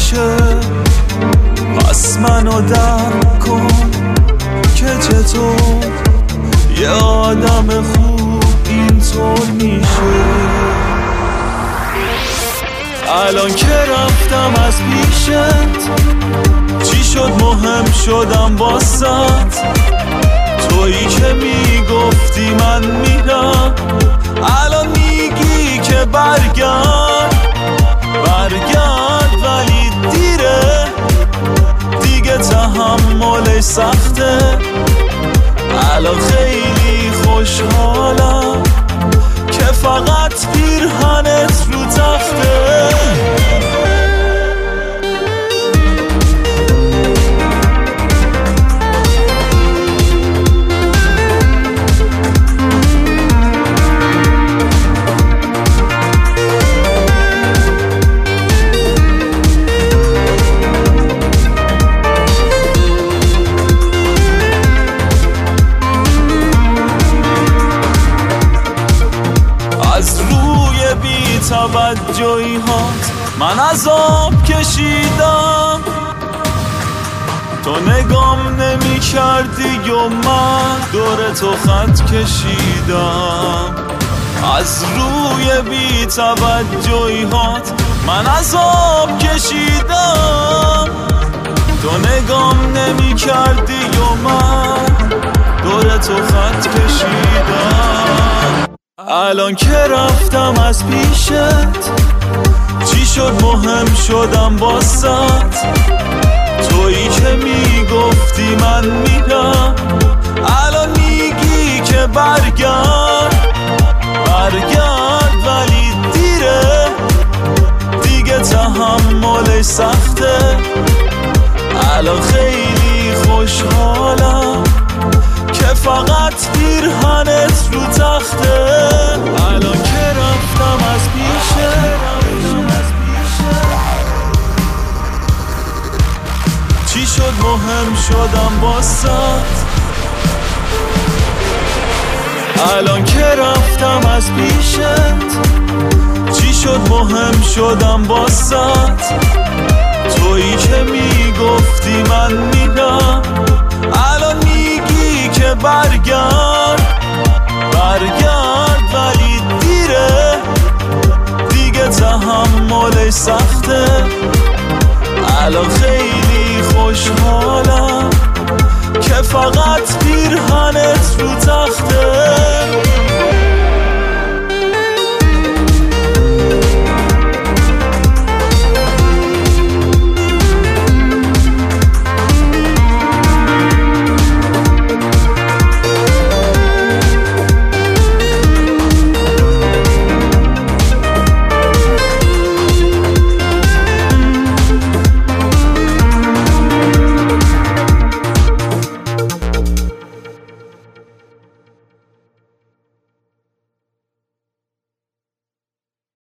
میشه. پس منو درک کن که چطور یه آدم خوب اینطور میشه. الان که رفتم از پیشت چی شد مهم شدم واسط؟ تویی که میگفتی من میرم الان میگی که برگرد ولی دیره دیگه تحملش سخته. الان خیلی خوشحالم که فقط پیرهنت رو تخته. از روی بی توجهی هات من عذاب کشیدم. تو نگام نمی کردی و من دور تو خط کشیدم. از روی بی توجهی هات من عذاب کشیدم. تو نگام نمی کردی و من دور تو خط کشیدم. الان که رفتم از پیشت چی شد مهم شدم واسط؟ تویی که میگفتی من میرم الان میگی که برگرد ولی دیره دیگه تحملش سخته. الان خیلی خوشحالم که فقط پیرهنت رو تخته. الان که رفتم از پیشت چی شد مهم شدم واسط؟ الان که رفتم از پیشت چی شد مهم شدم واسط؟ تویی که میگفتی من میرم الان میگی که برگرد ولی دیره دیگه تحملش سخته. الان خیلی خوشحالم که فقط پیرهنت رو تخته.